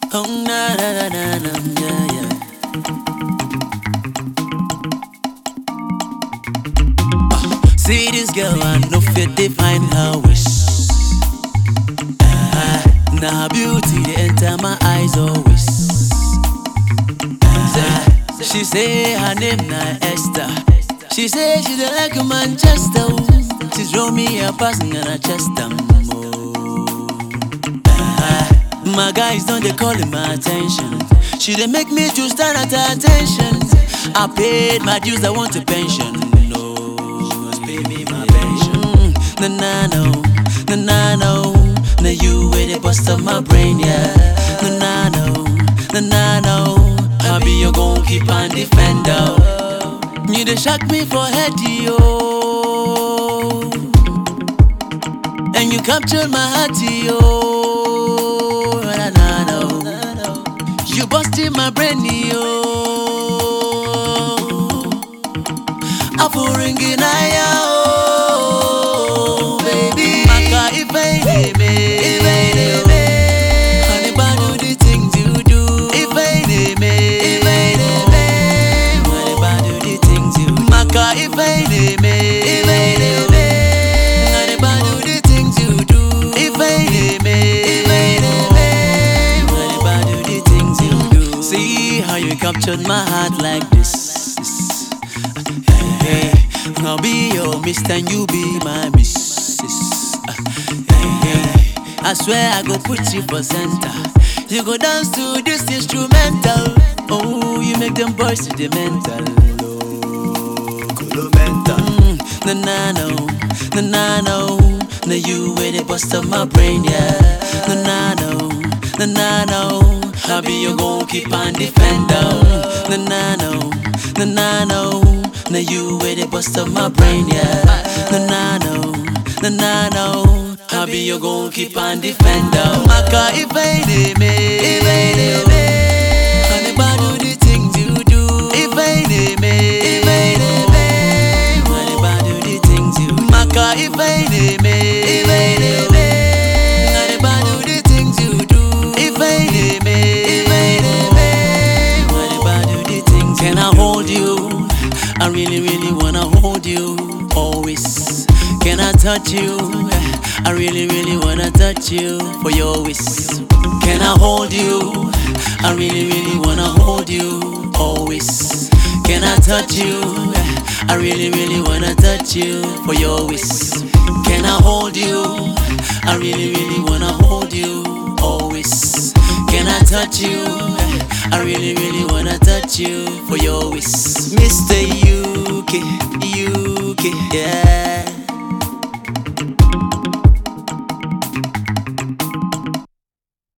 Oh na na na na na, yeah yeah. See this girl, I know fit define her wish. Now her beauty they enter my eyes always. She say her name na Esther. She say she don't like Manchester. She's draw me a passing and I chest them. My guys don't they calling my attention. She they make me to stand at her attention. I paid my dues, I want a pension. No, pay me my pension. Na na no, na na no. Na you with the bust of my brain, yeah. Na na no, na na no. I be your goalkeeper and defender. You they shock me for head, yo. And you captured my heart, yo. Na na no. You busted my brain, yo. I feel ringing oh, baby. Maka if I need me, if I need me. Honey, but do the things you do. If I need me, if I need me. Honey, but do the things you do. Maka if I need me, if I need me. Honey, but do the things you do. If I need me, if I need me. Honey, but do the things you do. See how you captured my heart like this. I'll be your mister and you be my missus. I swear I go put you for center. You go dance to this instrumental. Oh, you make them boys sentimental. Oh, mental. Na na no, na na no. Na you with the bust of my brain, yeah. Na na no, na na no. I'll be your goalkeeper and defender. Na na no, na na no. Now you with the bust of my brain, yeah. Na na no, na na no. I'll be your goalkeeper and defender. Maka if I need me, if I need me. Honey, but do the things you do. If I need me, if I need me. Honey, but do the things you do. Maka if I need me, if I need me. Honey, but do the things you do. If I need me, if I need me. Honey, but do the things. Can I hold you? I really, really wanna hold you always. Can I touch you? I really, really wanna touch you for your wish. Can I hold you? I really, really wanna hold you always. Can I touch you? I really, really wanna touch you for your wish. Can I hold you? I really, really wanna hold you always. Can I touch you? I really, really wanna touch you for your wish. Mr. UK, UK, yeah.